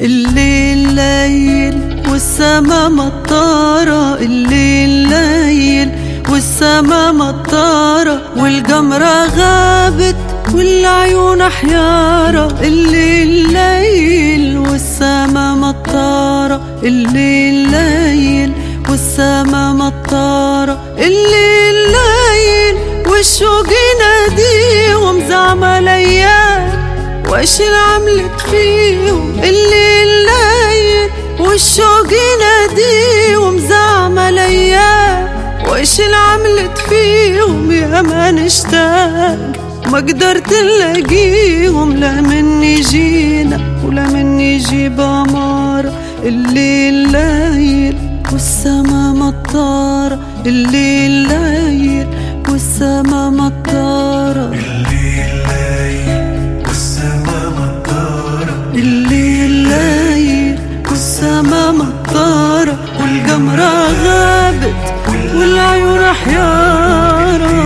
الليل ليل والسما مطارة، الليل ليل والسما مطارة، والقمرة غابت والعيون حيارة. الليل ليل والسما مطارة، الليل ليل والسما مطارة، الليل ليل والشوق يناديهم زعما ليال، وايش اللي عملت فيهم؟ الليل ليل والشوق يناديهم زعما ليال، وايش اللي عملت فيهم؟ يا ما نشتاق ما قدرت نلاقيهم، لا مني جينا ولا مني جيب عمارة. الليل ليل والسما مطارة، الليل ليل والسما مطارة، الليل ليل والسما مطارة، الليل ليل والسما مطارة، والقمرة غابت والعيون حيارة،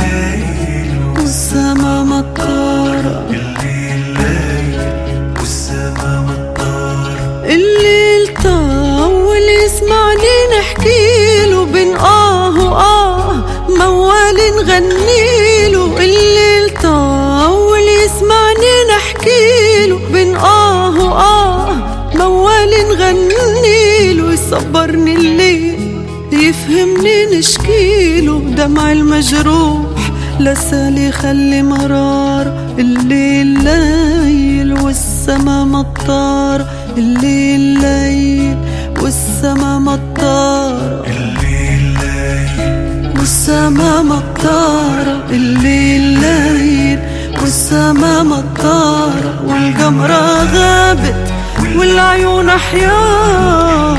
والسما مطارة، الليل ليل والسما مطارة. الليل طول يسمعني نحكيله بين وآه موال نغنيله. الليل طول يسمعني نحكيله بين وآه موال نغنيله. يصبرني الليل يفهمني نشكيله، دمع المجروح لسالي خلي مرار. الليل ليل والسما مطارة، الليل ليل والسما مطارة، الليل ليل والسما مطارة، الليل ليل والسما مطارة، والقمرة غابت والعيون حيار،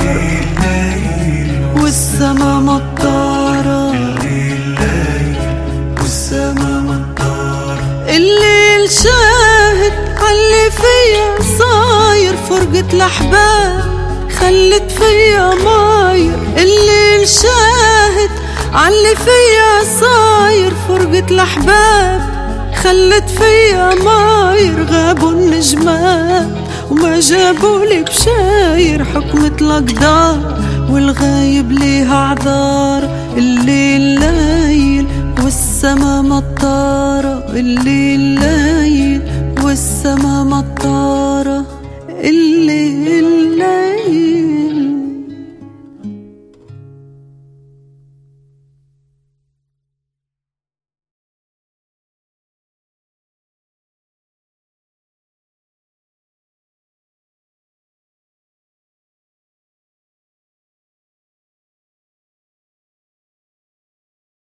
والسما مطارة، الليل ليل والسما مطارة. الليل شاهد عاللي فيا صاير، فرقة الأحباب خلت فيا ماير. الليل شاهد عاللي فيا صاير، فرقة الأحباب خلت فيا ماير. غابوا النجمات وما جابوا لي بشاير، حكمة الأقدار والغايب ليها اعذار. الليل ليل والسما مطارة، الليل ليل والسما مطارة.